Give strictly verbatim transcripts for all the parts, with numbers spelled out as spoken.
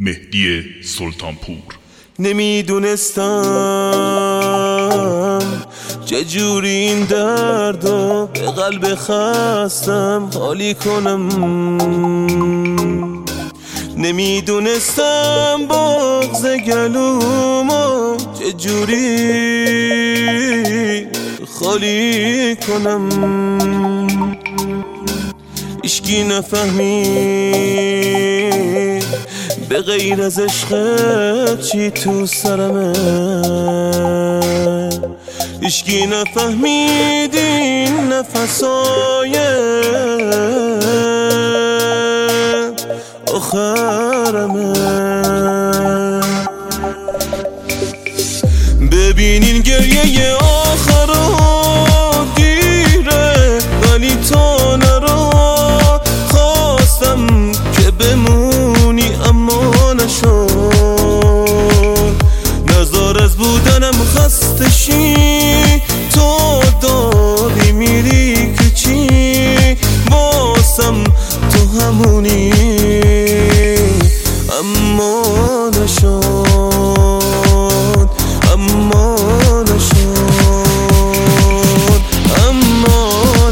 مهدی سلطانپور. نمیدونستم چجوری این دردو به قلب خستم خالی کنم، نمیدونستم بغض گلومو چجوری خالی کنم. هیچکی نفهمید به غیر از عشقت چی تو سرمه، هیچکی نفهمید این نفسای آخرمه. ببینین گریه آخر رو گیره ولی تو نرو، خواستم که بمونی اما نشد، نزار از بودنم خسته شی، تو داری میری که چی باسم تو همونی اما نشد، اما نشد، اما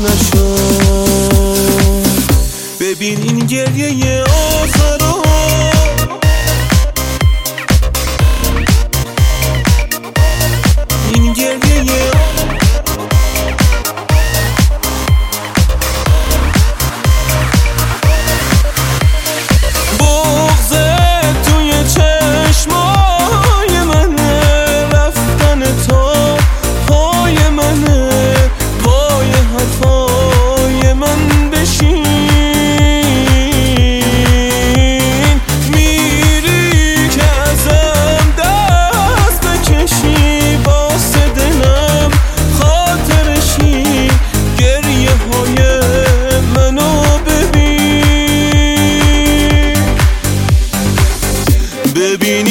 نشد. ببین این گریه آخر رو، این گریه بغض توی چشمای منه، رفتن تو پای منه، پای حرفای من بشین، میری که ازم دست بکشی واسه دلم خاطرشی، گریه های منو ببین، ببین